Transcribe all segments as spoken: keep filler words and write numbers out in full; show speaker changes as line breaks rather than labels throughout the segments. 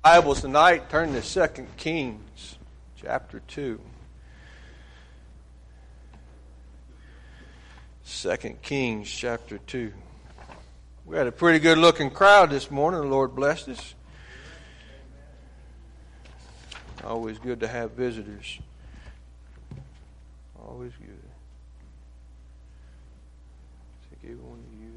Bibles tonight, turn to Second Kings chapter two. Second Kings chapter two. We had a pretty good looking crowd this morning. The Lord blessed us. Always good to have visitors. Always good. Take every one of you.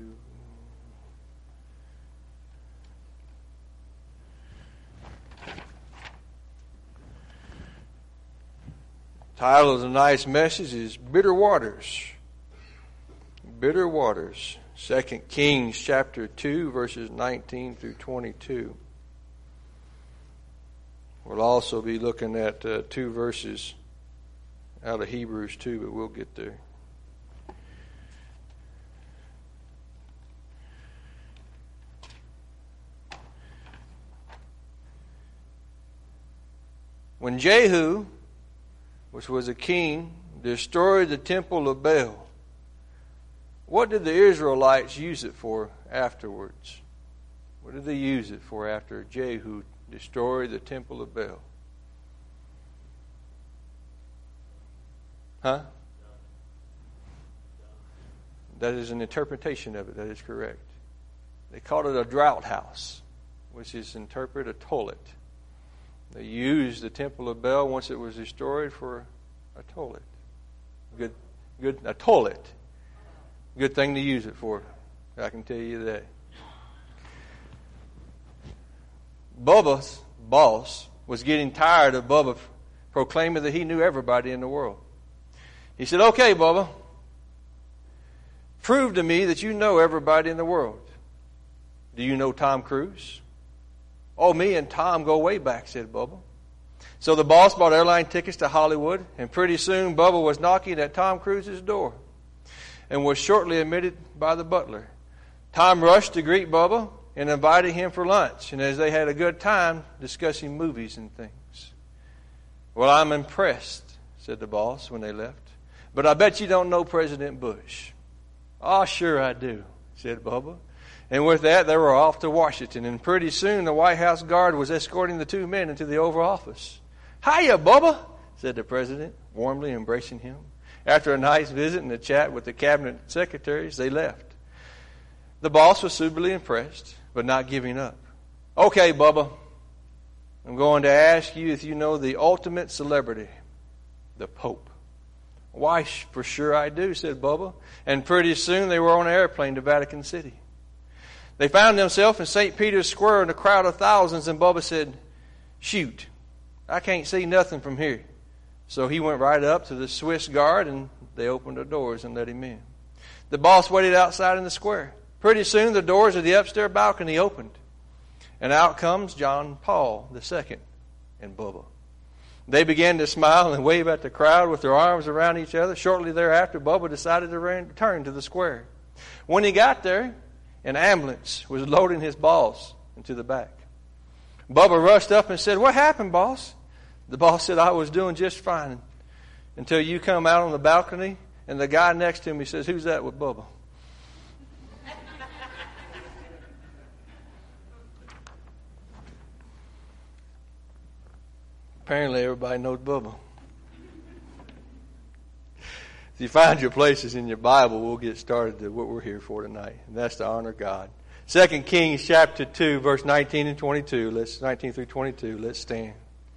Title of the nice message is Bitter Waters. Bitter Waters. Second Kings chapter two, verses nineteen through twenty-two. We'll also be looking at uh, two verses out of Hebrews two, but we'll get there. When Jehu, which was a king, destroyed the temple of Baal, what did the Israelites use it for afterwards? What did they use it for after Jehu destroyed the temple of Baal? Huh? That is an interpretation of it. That is correct. They called it a drought house, which is interpreted a toilet. They used the temple of Baal once it was destroyed for a toilet. Good, good, a toilet. Good thing to use it for. I can tell you that. Bubba's boss was getting tired of Bubba proclaiming that he knew everybody in the world. He said, "Okay, Bubba, prove to me that you know everybody in the world. Do you know Tom Cruise?" "Oh, me and Tom go way back," said Bubba. So the boss bought airline tickets to Hollywood, and pretty soon Bubba was knocking at Tom Cruise's door and was shortly admitted by the butler. Tom rushed to greet Bubba and invited him for lunch, and as they had a good time discussing movies and things. "Well, I'm impressed," said the boss when they left, "but I bet you don't know President Bush." "Oh, sure I do," said Bubba. And with that, they were off to Washington. And pretty soon, the White House guard was escorting the two men into the Oval Office. "Hiya, Bubba," said the president, warmly embracing him. After a nice visit and a chat with the cabinet secretaries, they left. The boss was suitably impressed, but not giving up. "Okay, Bubba, I'm going to ask you if you know the ultimate celebrity, the Pope." "Why, for sure I do," said Bubba. And pretty soon, they were on an airplane to Vatican City. They found themselves in Saint Peter's Square in a crowd of thousands, and Bubba said, "Shoot, I can't see nothing from here." So he went right up to the Swiss guard, and they opened the doors and let him in. The boss waited outside in the square. Pretty soon the doors of the upstairs balcony opened, and out comes John Paul the Second and Bubba. They began to smile and wave at the crowd with their arms around each other. Shortly thereafter, Bubba decided to return to the square. When he got there, an ambulance was loading his boss into the back. Bubba rushed up and said, "What happened, boss?" The boss said, "I was doing just fine until you come out on the balcony." And the guy next to me says, "Who's that with Bubba?" Apparently everybody knows Bubba. If you find your places in your Bible, we'll get started to what we're here for tonight. And that's to honor God. Second Kings chapter two, verse nineteen and twenty-two. Let's nineteen through twenty-two. Let's stand.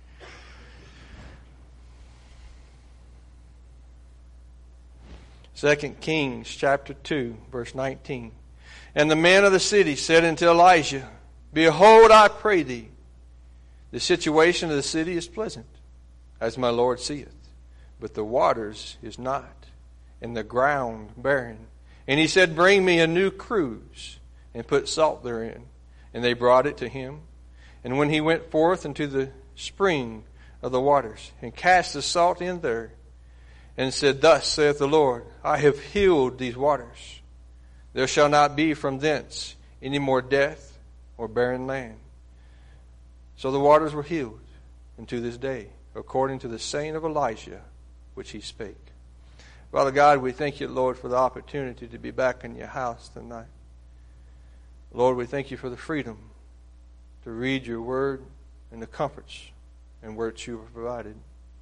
Second Kings chapter two, verse nineteen. "And the men of the city said unto Elijah, Behold, I pray thee, the situation of the city is pleasant, as my Lord seeth, but the waters is not, and the ground barren. And he said, Bring me a new cruse, and put salt therein. And they brought it to him. And when he went forth into the spring of the waters, and cast the salt in there, and said, Thus saith the Lord, I have healed these waters. There shall not be from thence any more death or barren land. So the waters were healed unto this day, according to the saying of Elijah, which he spake." Father God, we thank you, Lord, for the opportunity to be back in your house tonight. Lord, we thank you for the freedom to read your word, and the comforts and words you have provided.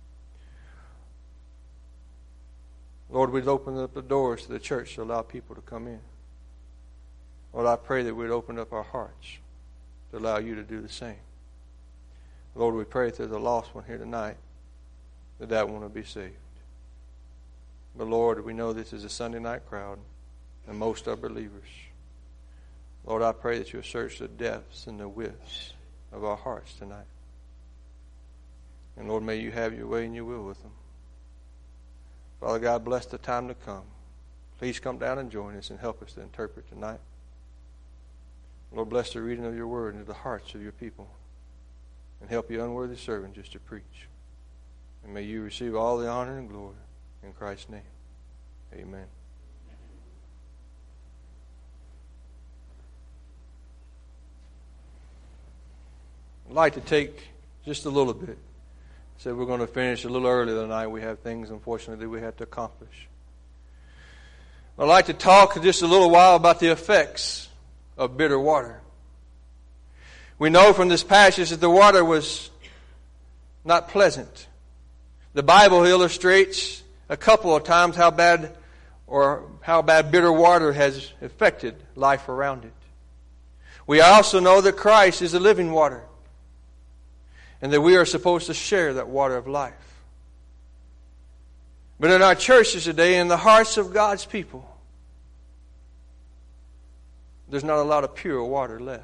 Lord, we'd open up the doors to the church to allow people to come in. Lord, I pray that we'd open up our hearts to allow you to do the same. Lord, we pray if there's a lost one here tonight, that that one will be saved. But Lord, we know this is a Sunday night crowd, and most are believers. Lord, I pray that you'll search the depths and the widths of our hearts tonight. And Lord, may you have your way and your will with them. Father God, bless the time to come. Please come down and join us and help us to interpret tonight. Lord, bless the reading of your word into the hearts of your people. And help your unworthy servant just to preach. And may you receive all the honor and glory in Christ's name. Amen. I'd like to take just a little bit. I said we're going to finish a little early tonight. We have things, unfortunately, we have to accomplish. I'd like to talk just a little while about the effects of bitter water. We know from this passage that the water was not pleasant. The Bible illustrates a couple of times how bad or how bad bitter water has affected life around it. We also know that Christ is the living water, and that we are supposed to share that water of life. But in our churches today, in the hearts of God's people, there's not a lot of pure water left.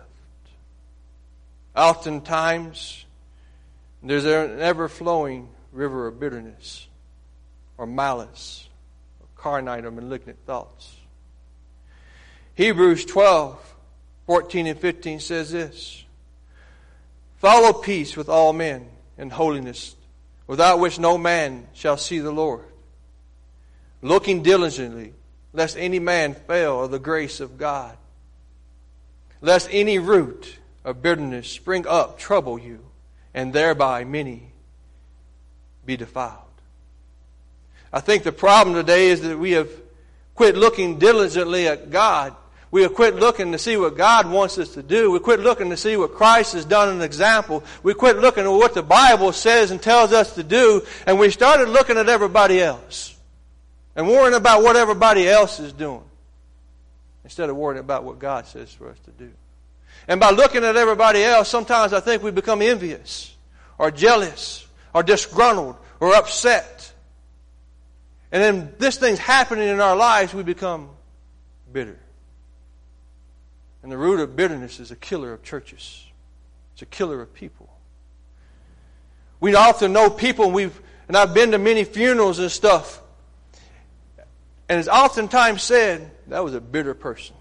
Oftentimes, there's an ever-flowing river of bitterness or malice or carnite or malignant thoughts. Hebrews twelve, fourteen and fifteen says this: Follow peace with all men and holiness, without which no man shall see the Lord. Looking diligently, lest any man fail of the grace of God, lest any root of bitterness spring up, trouble you, and thereby many be defiled. I think the problem today is that we have quit looking diligently at God. We have quit looking to see what God wants us to do. We quit looking to see what Christ has done as an example. We quit looking at what the Bible says and tells us to do, and we started looking at everybody else and worrying about what everybody else is doing instead of worrying about what God says for us to do. And by looking at everybody else, sometimes I think we become envious or jealous or disgruntled or upset. And then this thing's happening in our lives, we become bitter. And the root of bitterness is a killer of churches. It's a killer of people. We often know people, and we've and I've been to many funerals and stuff, and it's oftentimes said, that was a bitter person.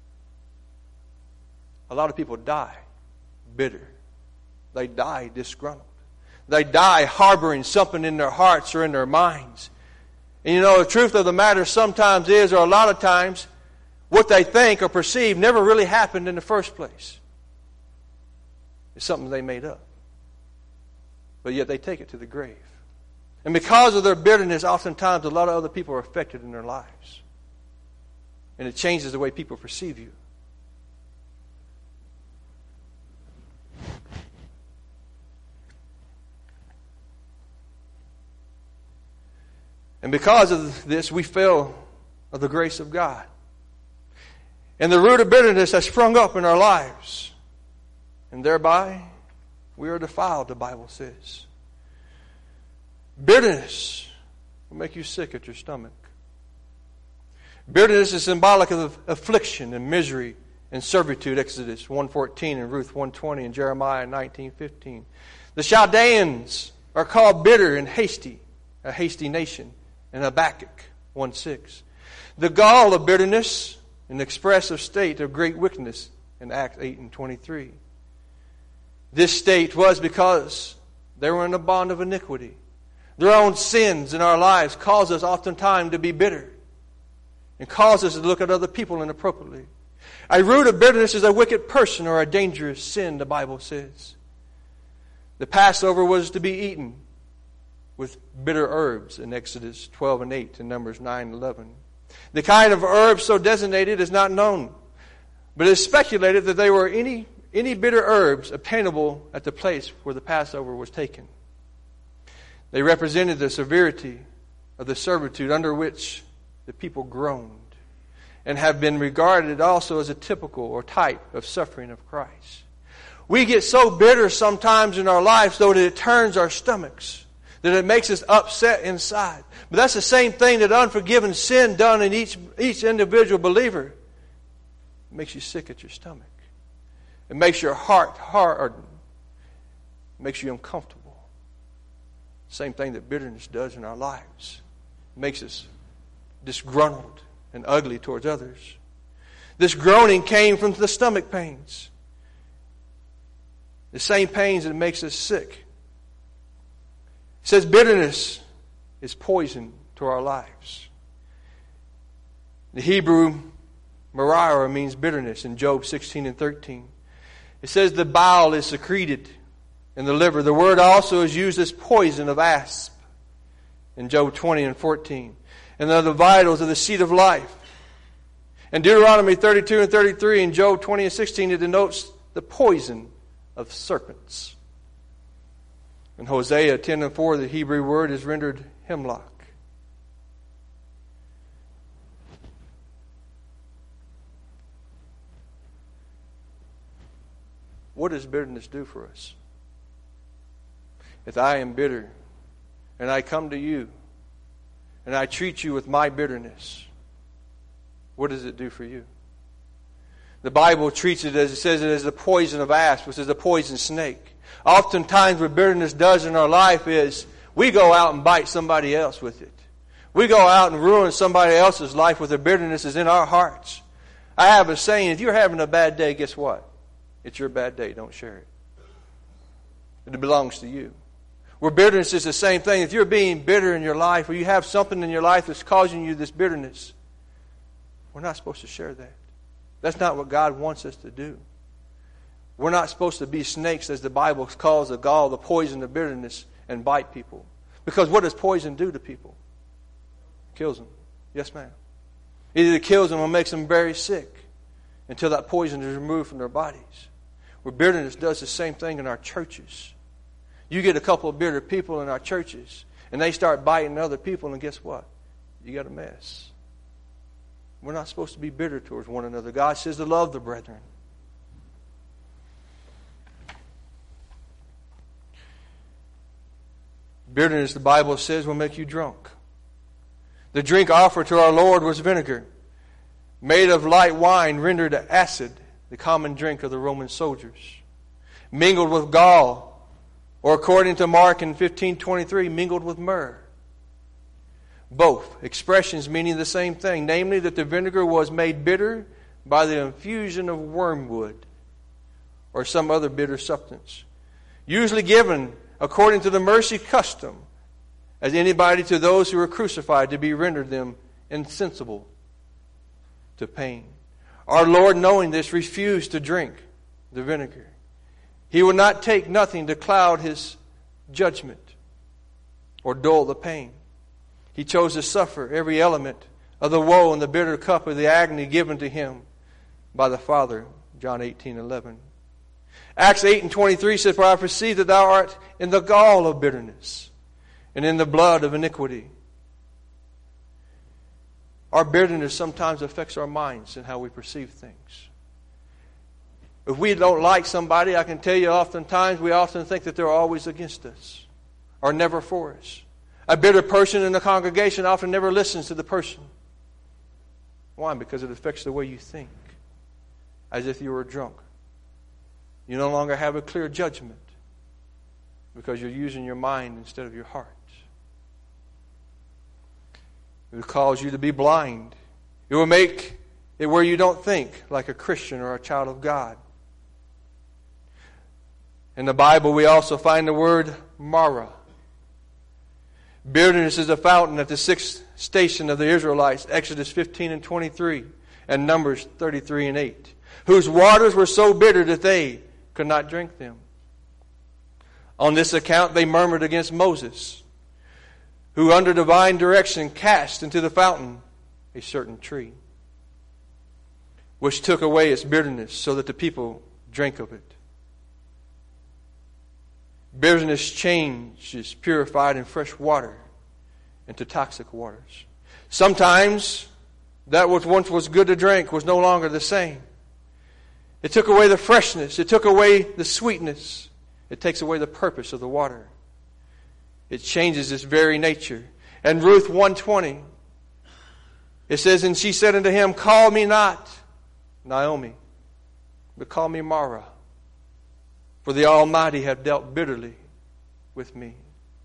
A lot of people die bitter. They die disgruntled. They die harboring something in their hearts or in their minds. And you know, the truth of the matter sometimes is, or a lot of times, what they think or perceive never really happened in the first place. It's something they made up. But yet they take it to the grave. And because of their bitterness, oftentimes a lot of other people are affected in their lives. And it changes the way people perceive you. And because of this, we fail of the grace of God. And the root of bitterness has sprung up in our lives. And thereby, we are defiled, the Bible says. Bitterness will make you sick at your stomach. Bitterness is symbolic of affliction and misery and servitude, Exodus one fourteen and Ruth one twenty and Jeremiah nineteen fifteen. The Chaldeans are called bitter and hasty, a hasty nation, in Habakkuk one six. The gall of bitterness, an expressive state of great wickedness in Acts eight and twenty-three. This state was because they were in a bond of iniquity. Their own sins in our lives cause us oftentimes to be bitter and cause us to look at other people inappropriately. A root of bitterness is a wicked person or a dangerous sin, the Bible says. The Passover was to be eaten with bitter herbs in Exodus twelve and eight and Numbers nine and eleven. The kind of herbs so designated is not known, but it is speculated that they were any any bitter herbs obtainable at the place where the Passover was taken. They represented the severity of the servitude under which the people groaned, and have been regarded also as a typical or type of suffering of Christ. We get so bitter sometimes in our lives, though, that it turns our stomachs, that it makes us upset inside. But that's the same thing that unforgiven sin done in each, each individual believer. It makes you sick at your stomach. It makes your heart harden. It makes you uncomfortable. Same thing that bitterness does in our lives. It makes us disgruntled and ugly towards others. This groaning came from the stomach pains. The same pains that makes us sick. It says bitterness is poison to our lives. The Hebrew marara means bitterness in Job sixteen and thirteen. It says the bile is secreted in the liver. The word also is used as poison of asp in Job twenty and fourteen. And they're the vitals of the seed of life. In Deuteronomy thirty-two and thirty-three and Job twenty and sixteen, it denotes the poison of serpents. In Hosea ten and four, the Hebrew word is rendered hemlock. What does bitterness do for us? If I am bitter and I come to you and I treat you with my bitterness, what does it do for you? The Bible treats it as it says it as the poison of asp, which is a poison snake. Oftentimes what bitterness does in our life is we go out and bite somebody else with it. We go out and ruin somebody else's life with the bitterness is in our hearts. I have a saying, if you're having a bad day, guess what? It's your bad day. Don't share it. It belongs to you. Where bitterness is the same thing. If you're being bitter in your life, or you have something in your life that's causing you this bitterness, we're not supposed to share that. That's not what God wants us to do. We're not supposed to be snakes, as the Bible calls the gall, the poison of bitterness, and bite people. Because what does poison do to people? It kills them. Yes, ma'am. Either it kills them or makes them very sick until that poison is removed from their bodies. Where bitterness does the same thing in our churches. You get a couple of bitter people in our churches, and they start biting other people, and guess what? You got a mess. We're not supposed to be bitter towards one another. God says to love the brethren. Bitterness, the Bible says, will make you drunk. The drink offered to our Lord was vinegar, made of light wine rendered acid, the common drink of the Roman soldiers, mingled with gall, or according to Mark in fifteen twenty-three, mingled with myrrh. Both expressions meaning the same thing, namely that the vinegar was made bitter by the infusion of wormwood or some other bitter substance, usually given according to the mercy custom as anybody to those who were crucified to be rendered them insensible to pain. Our Lord, knowing this, refused to drink the vinegar. He would not take nothing to cloud his judgment or dull the pain. He chose to suffer every element of the woe and the bitter cup of the agony given to him by the Father. John eighteen eleven. Acts eight and twenty-three says, "For I perceive that thou art in the gall of bitterness, and in the blood of iniquity." Our bitterness sometimes affects our minds and how we perceive things. If we don't like somebody, I can tell you oftentimes we often think that they're always against us or never for us. A bitter person in the congregation often never listens to the person. Why? Because it affects the way you think. As if you were drunk. You no longer have a clear judgment because you're using your mind instead of your heart. It will cause you to be blind. It will make it where you don't think like a Christian or a child of God. In the Bible, we also find the word Mara. Bitterness is a fountain at the sixth station of the Israelites, Exodus fifteen and twenty-three, and Numbers thirty-three and eight, whose waters were so bitter that they could not drink them. On this account, they murmured against Moses, who under divine direction cast into the fountain a certain tree, which took away its bitterness, so that the people drink of it. Bitterness changes purified in fresh water into toxic waters. Sometimes that which once was good to drink was no longer the same. It took away the freshness. It took away the sweetness. It takes away the purpose of the water. It changes its very nature. And Ruth one twenty, it says, and she said unto him, call me not Naomi, but call me Mara, for the Almighty have dealt bitterly with me.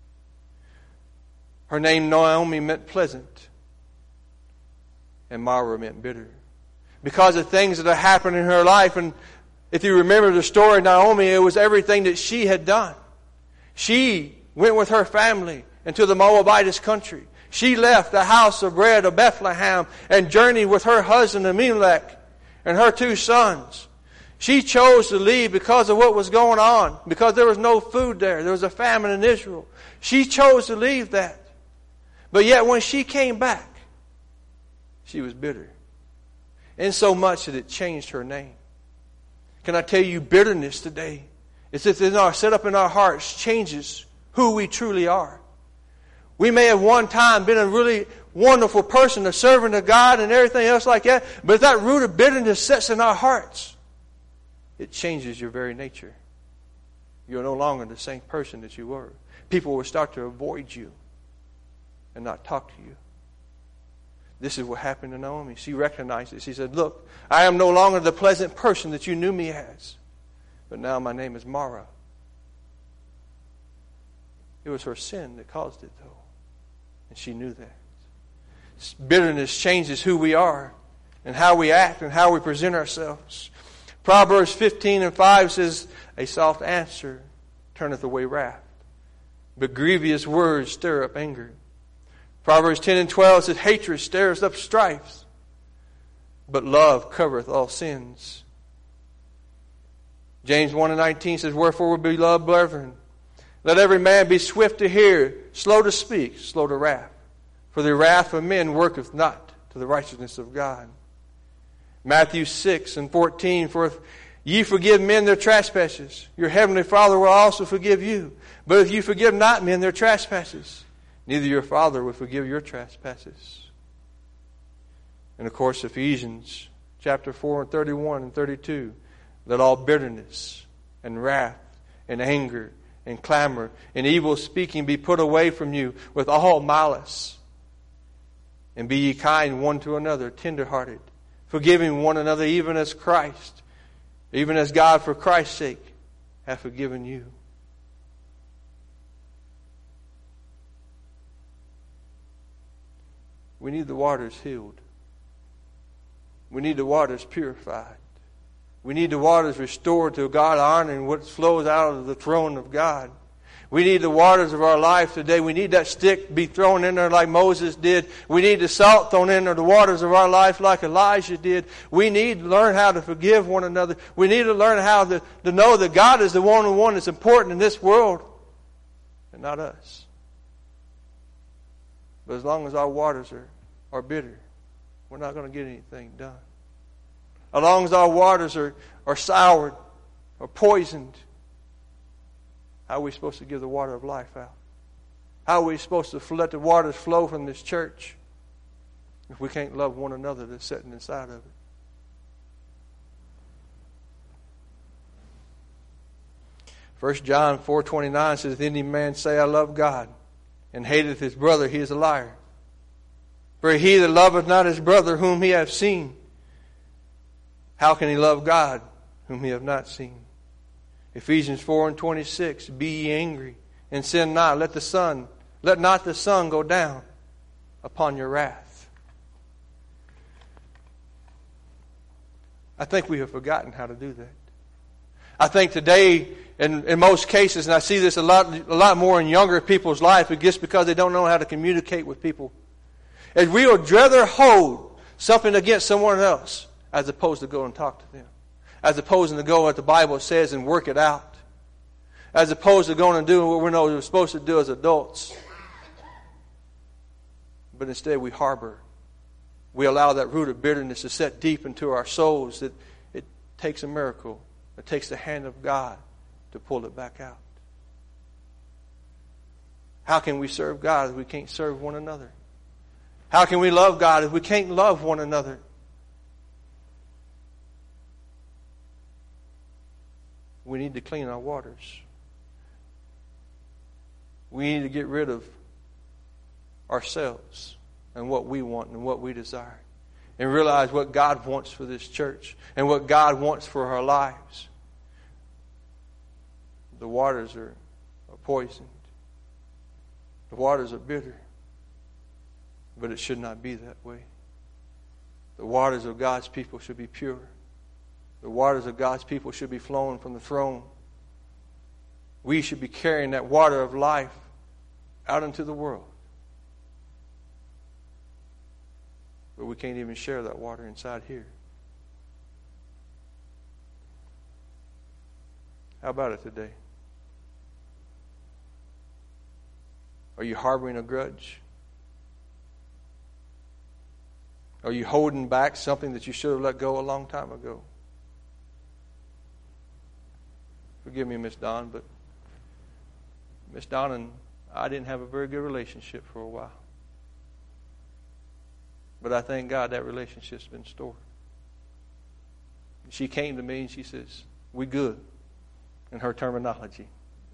Her name Naomi meant pleasant, and Mara meant bitter. Because of things that have happened in her life, and if you remember the story of Naomi, it was everything that she had done. She went with her family into the Moabitess country. She left the house of bread of Bethlehem and journeyed with her husband Elimelech and her two sons. She chose to leave because of what was going on, because there was no food there. There was a famine in Israel. She chose to leave that. But yet when she came back, she was bitter. In so much that it changed her name. Can I tell you, bitterness today, it's in our, set up in our hearts, changes who we truly are. We may have one time been a really wonderful person, a servant of God and everything else like that, but if that root of bitterness sets in our hearts, it changes your very nature. You're no longer the same person that you were. People will start to avoid you and not talk to you. This is what happened to Naomi. She recognized it. She said, look, I am no longer the pleasant person that you knew me as, but now my name is Mara. It was her sin that caused it, though. And she knew that. Bitterness changes who we are and how we act and how we present ourselves. Proverbs fifteen and five says, a soft answer turneth away wrath, but grievous words stir up anger. Proverbs ten and twelve says, hatred stirs up strife, but love covereth all sins. James one and nineteen says, wherefore, beloved brethren, let every man be swift to hear, slow to speak, slow to wrath. For the wrath of men worketh not to the righteousness of God. Matthew six and fourteen, for if ye forgive men their trespasses, your heavenly Father will also forgive you. But if you forgive not men their trespasses, neither your Father will forgive your trespasses. And of course, Ephesians chapter four and thirty-one and thirty-two, let all bitterness and wrath and anger and clamor and evil speaking be put away from you with all malice. And be ye kind one to another, tenderhearted, forgiving one another, even as Christ, even as God for Christ's sake hath forgiven you. We need the waters healed. We need the waters purified. We need the waters restored to God, honoring what flows out of the throne of God. We need the waters of our life today. We need that stick be thrown in there like Moses did. We need the salt thrown in there, the waters of our life like Elijah did. We need to learn how to forgive one another. We need to learn how to, to know that God is the one one that's important in this world and not us. But as long as our waters are, are bitter, we're not going to get anything done. As long as our waters are, are soured or poisoned, how are we supposed to give the water of life out? How are we supposed to let the waters flow from this church if we can't love one another that's sitting inside of it? First John four twenty-nine says, if any man say, I love God, and hateth his brother, he is a liar. For he that loveth not his brother whom he hath seen, how can he love God whom he hath not seen? Ephesians four and twenty-six, be ye angry and sin not. Let the sun, let not the sun go down upon your wrath. I think we have forgotten how to do that. I think today, in, in most cases, and I see this a lot, a lot more in younger people's life, it's just because they don't know how to communicate with people. And we would rather hold something against someone else as opposed to go and talk to them. As opposed to go what the Bible says and work it out. As opposed to going and doing what we know we're supposed to do as adults. But instead we harbor. We allow that root of bitterness to set deep into our souls that it takes a miracle It takes the hand of God to pull it back out. How can we serve God if we can't serve one another? How can we love God if we can't love one another? We need to clean our waters. We need to get rid of ourselves and what we want and what we desire. And realize what God wants for this church and what God wants for our lives. The waters are, are poisoned. The waters are bitter. But it should not be that way. The waters of God's people should be pure. The waters of God's people should be flowing from the throne. We should be carrying that water of life out into the world. But we can't even share that water inside here. How about it today? Are you harboring a grudge? Are you holding back something that you should have let go a long time ago? Forgive me, Miss Dawn, but Miss Dawn and I didn't have a very good relationship for a while. But I thank God that relationship's been stored. She came to me and she says, "We good," in her terminology.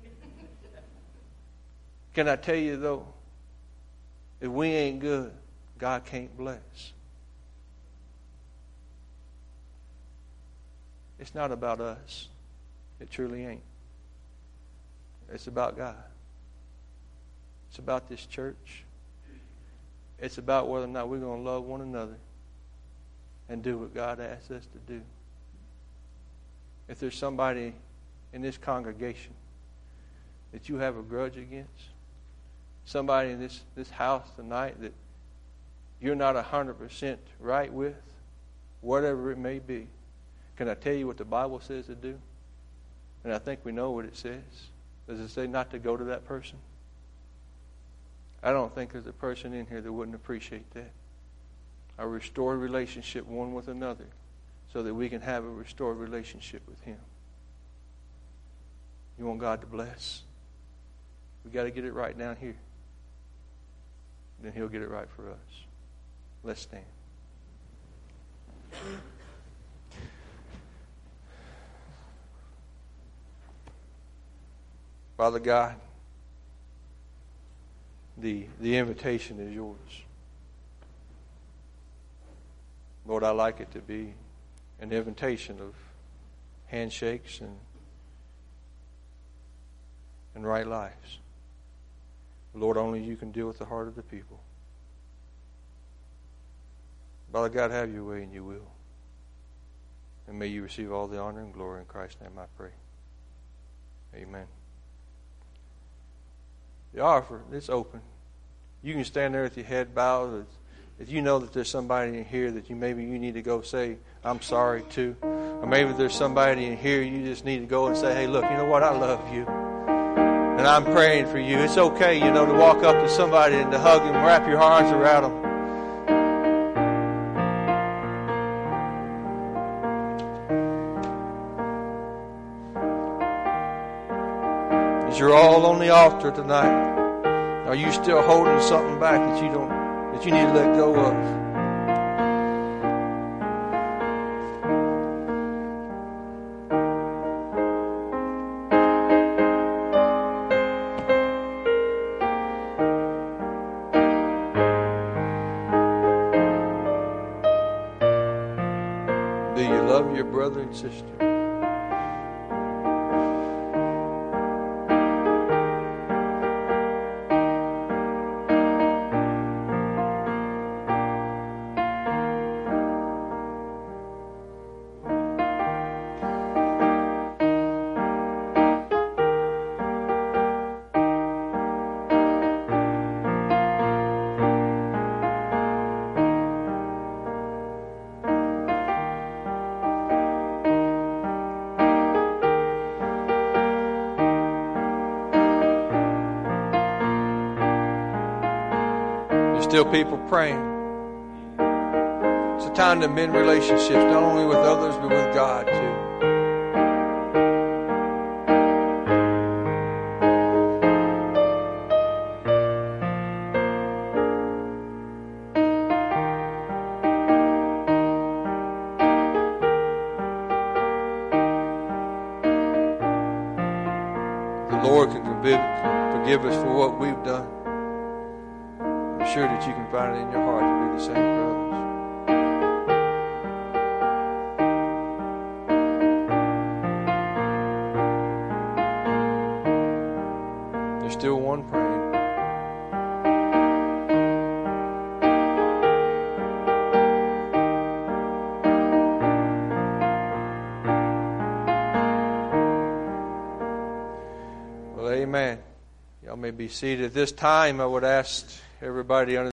Can I tell you though, if we ain't good, God can't bless. It's not about us. It truly ain't. It's about God. It's about this church. It's about whether or not we're going to love one another and do what God asks us to do. If there's somebody in this congregation that you have a grudge against, somebody in this, this house tonight that you're not one hundred percent right with, whatever it may be, can I tell you what the Bible says to do? And I think we know what it says. Does it say not to go to that person? I don't think there's a person in here that wouldn't appreciate that. A restored relationship one with another so that we can have a restored relationship with Him. You want God to bless? We got to get it right down here. Then He'll get it right for us. Let's stand. Father God, the, the invitation is yours. Lord, I like it to be an invitation of handshakes and, and right lives. Lord, only you can deal with the heart of the people. Father God, have your way and you will. And may you receive all the honor and glory in Christ's name I pray. Amen. The offer, it's open. You can stand there with your head bowed. If you know that there's somebody in here that you maybe you need to go say, "I'm sorry" to. Or maybe there's somebody in here you just need to go and say, "Hey, look, you know what? I love you. And I'm praying for you." It's okay, you know, to walk up to somebody and to hug them, wrap your arms around them. As you're all on the altar tonight, are you still holding something back that you don't, that you need to let go of? Do you love your brother and sister? Still people praying. It's a time to mend relationships, not only with others, but with God too. Lord can forgive, forgive us for what we've done, I'm sure that you can find it in your heart to do the same for others. There's still one praying. Well, amen. Y'all may be seated. At this time, I would ask everybody under